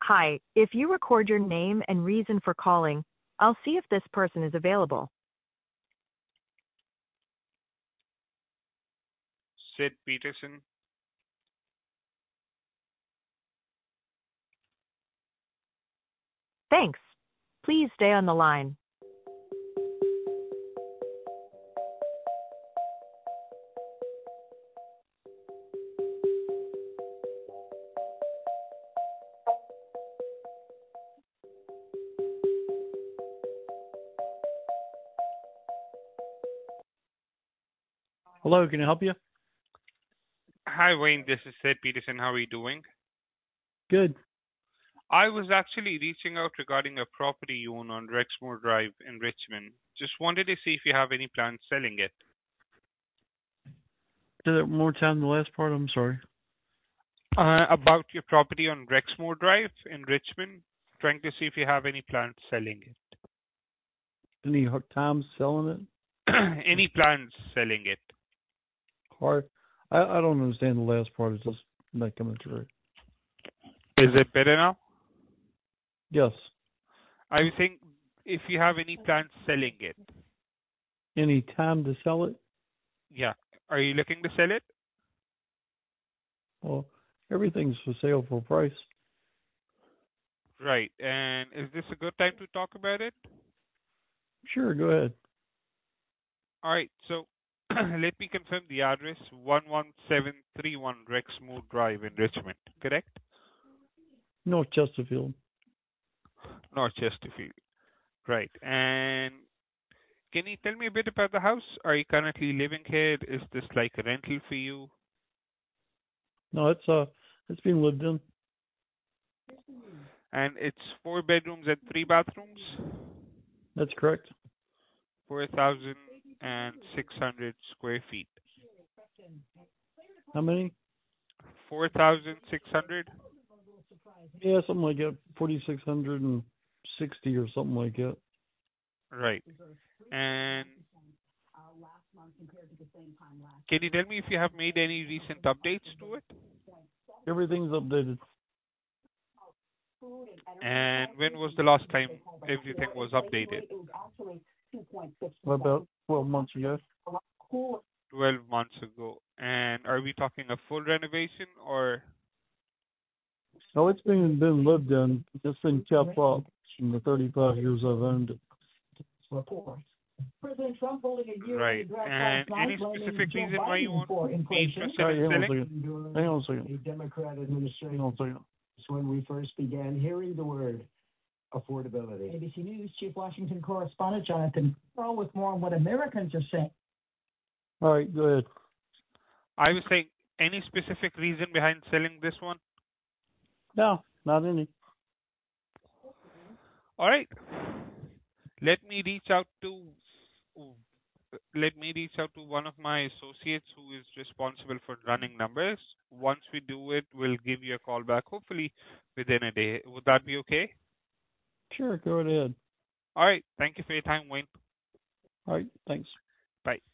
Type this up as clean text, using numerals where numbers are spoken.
Hi, if you record your name and reason for calling, I'll see if this person is available. Sid Peterson. Thanks. Please stay on the line. Hello, can I help you? Hi, Wayne. This is Sid Peterson. How are you doing? Good. I was actually reaching out regarding a property you own on Rexmore Drive in Richmond. Just wanted to see if you have any plans selling it. Say that one more time, the last part, I'm sorry. About your property on Rexmore Drive in Richmond. Trying to see if you have any plans selling it. Any hard times selling it? Any plans selling it? Hard. I don't understand the last part, it's just not coming through. Is it better now? Yes. I was saying if you have any plans selling it. Any time to sell it? Yeah. Are you looking to sell it? Well, everything's for sale for price. Right. And is this a good time to talk about it? Sure, go ahead. All right. So let me confirm the address 11731 Rexmore Drive in Richmond, correct? North Chesterfield. North Chesterfield. Right. And can you tell me a bit about the house? Are you currently living here? Is this like a rental for you? No, it's being lived in. And it's 4 bedrooms and 3 bathrooms? That's correct. 4,600 square feet. How many? 4,600? Yeah, something like that. 4,660 or something like that. Right. And can you tell me if you have made any recent updates to it? Everything's updated. And when was the last time everything was updated? About 12 months ago. 12 months ago. And are we talking a full renovation or? No, it's been lived in. It's been kept up from the 35 years I've owned it. President Trump holding a Right. And any specific reason why you want to be interested in selling? Hang on a second. A Democrat administration. Hang on a second. It's when we first began hearing the word affordability. ABC News Chief Washington correspondent Jonathan Pearl with more on what Americans are saying. All right, go ahead. I was saying, any specific reason behind selling this one? No, not any. All right. Let me reach out to one of my associates who is responsible for running numbers. Once we do it, we'll give you a call back, hopefully within a day. Would that be okay? Sure, go ahead. All right. Thank you for your time, Wayne. All right, thanks. Bye.